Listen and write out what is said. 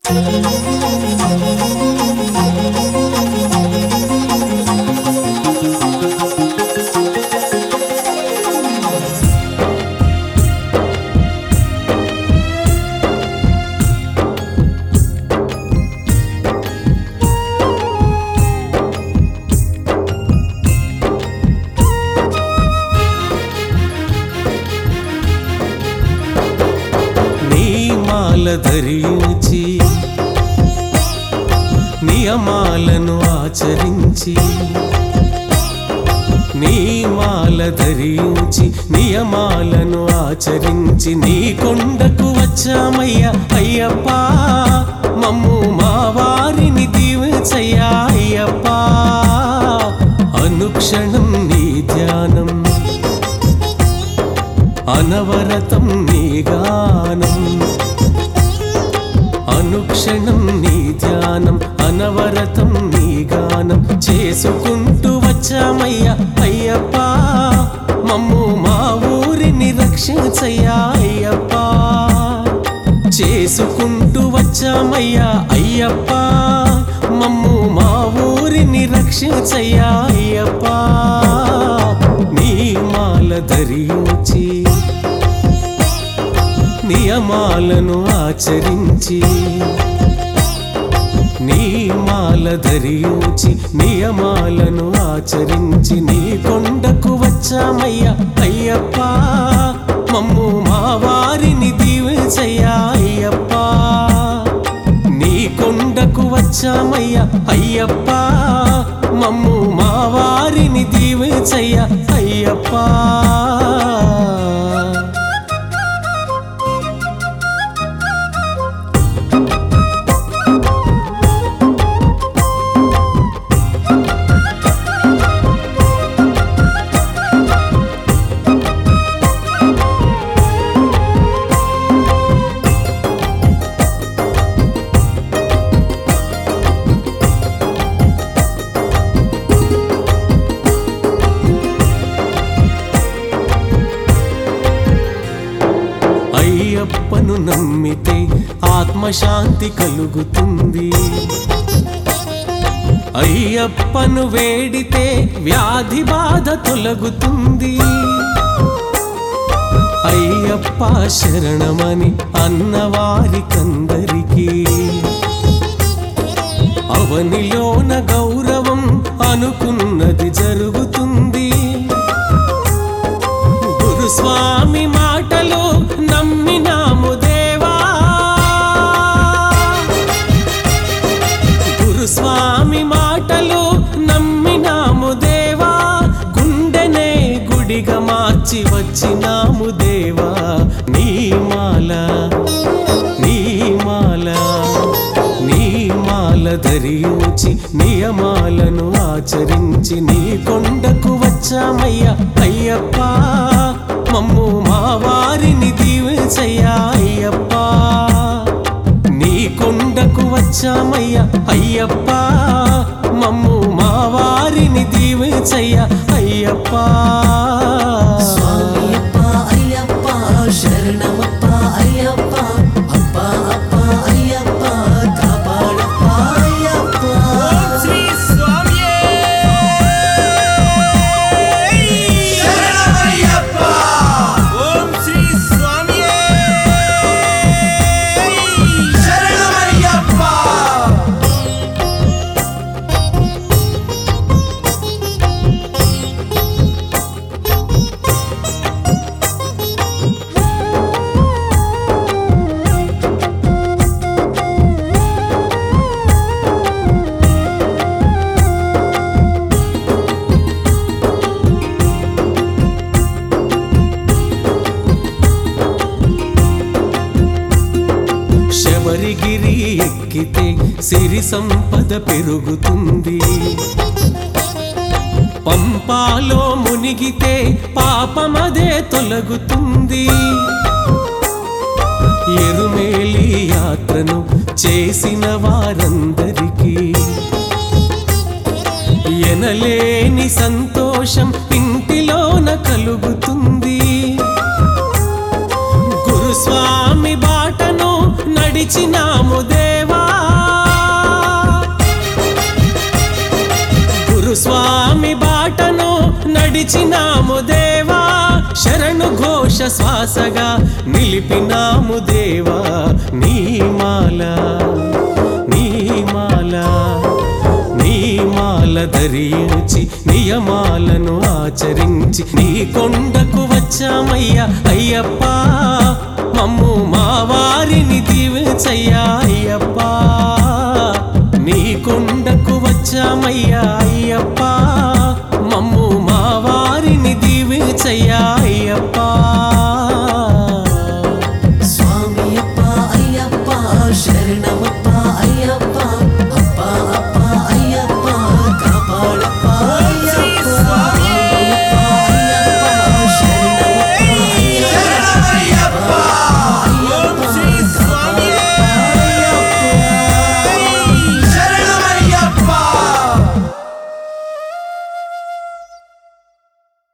ధరించి నియమాలను ఆచరించి నీ మాల ధరించి నియమాలను ఆచరించి నీ కొండకు వచ్చామయ్యా అయ్యప్ప మమ్ము మా వారిని దీవించయ్యా అయ్యప్ప అనుక్షణం నీ ధ్యానం అనవరతం నీ గానం అనుక్షణం నీ ధ్యానం అనవరతం నీ గానం చేసుకుంటూ వచ్చామయ్యా అయ్యప్ప మమ్ము మా ఊరిని రక్షించయ్యా అయ్యప్ప చేసుకుంటూ వచ్చామయ్యా అయ్యప్ప మమ్ము మా ఊరిని రక్షించయ్యా అయ్యప్ప నీ మాల ధరించి నియమాలను ఆచరించి నీ మాల ధరించి నియమాలను ఆచరించి నీ కొండకు వచ్చామయ్యా అయ్యప్ప మమ్ము మా వారిని దీవించయ్యా అయ్యప్ప నీ కొండకు వచ్చామయ్యా అయ్యప్ప మమ్ము మా వారిని దీవించయ్యా అయ్యప్ప అయ్యప్పను నమ్మితే ఆత్మశాంతి కలుగుతుంది అయ్యప్పను వేడితే వ్యాధి బాధ తొలగుతుంది అయ్యప్ప శరణమని అన్నవారికందరికీ అవనిలోన గౌరవం అనుకున్నది జరుగుతుంది గురుస్వామి మాటలు నమ్మినాము దేవా గురుస్వామి మాటలు నమ్మినాము దేవా గుండెనే గుడిగా మార్చి వచ్చినాము దేవా నీ మాల నీ మాల నీ మాల ధరించి నియమాలను ఆచరించి నీ కొండకు వచ్చామయ్యా అయ్యప్ప మమ్ము మా వారిని దీవించయ్యా అయ్యప్ప నీ కొండకు వచ్చామయ్యా అయ్యప్ప మమ్ము మా వారిని దీవించయ్యా అయ్యప్ప స్వామియప్ప అయ్యప్ప శరణమప్ప అయ్యప్ప అప్ప అప్ప అయ్యప్ప కాపాడప్ప అయ్యప్ప శ్రీ స్వామియే శరణమయ్యప్ప ఓం శ్రీ స్వామియే శరణమయ్యప్ప శబరిగిరి ఎక్కితే సిరి సంపద పెరుగుతుంది పంపాలో మునిగితే పాపమదే తొలగుతుంది ఎరుమేలి యాత్రను చేసిన వారందరికీ ఎనలేని సంతోషం ఇంటిలోన కలుగుతుంది గురుస్వామి బాటను నడిచినాము దేవా నడిచినాము దేవా శరణు ఘోష శ్వాసగా నిలిపినాము దేవా నీ మాల నీ మాల నీ మాల ధరించి నియమాలను ఆచరించి నీ కొండకు వచ్చామయ్యా అయ్యప్ప మమ్ము మా వారిని దీవించయ్యా అయ్యప్ప నీ కొండకు వచ్చామయ్యా